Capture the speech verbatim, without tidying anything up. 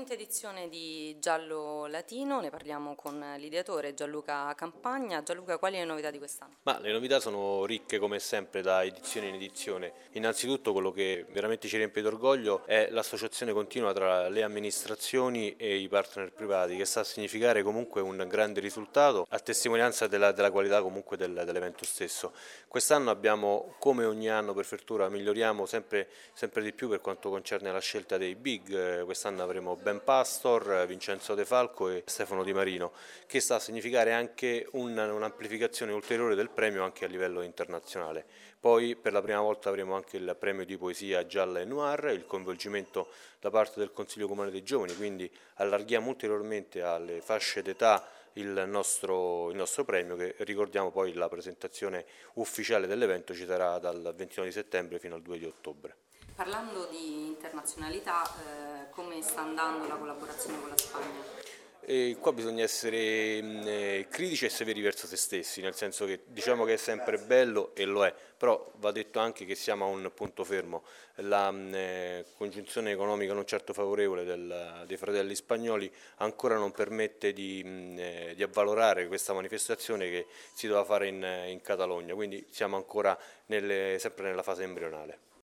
quinta edizione di Giallo Latino, ne parliamo con l'ideatore Gianluca Campagna. Gianluca, quali le novità di quest'anno? Ma le novità sono ricche come sempre da edizione in edizione. Innanzitutto quello che veramente ci riempie d'orgoglio è l'associazione continua tra le amministrazioni e i partner privati, che sta a significare comunque un grande risultato a testimonianza della, della qualità comunque del, dell'evento stesso. Quest'anno abbiamo, come ogni anno per fortuna, miglioriamo sempre, sempre di più per quanto concerne la scelta dei big. Quest'anno avremo Ben Pastor, Vincenzo De Falco e Stefano Di Marino, che sta a significare anche un, un'amplificazione ulteriore del premio anche a livello internazionale. Poi per la prima volta avremo anche il premio di poesia gialla e noir, il coinvolgimento da parte del Consiglio Comunale dei Giovani, quindi allarghiamo ulteriormente alle fasce d'età il nostro, il nostro premio, che ricordiamo poi la presentazione ufficiale dell'evento ci sarà dal ventinove di settembre fino al due di ottobre. Parlando di internazionalità, eh, come sta andando la collaborazione con la Spagna? E qua bisogna essere mh, critici e severi verso se stessi, nel senso che diciamo che è sempre bello e lo è, però va detto anche che siamo a un punto fermo. La mh, congiunzione economica non certo favorevole del, dei fratelli spagnoli ancora non permette di, mh, di avvalorare questa manifestazione che si doveva fare in, in Catalogna, quindi siamo ancora nelle, sempre nella fase embrionale.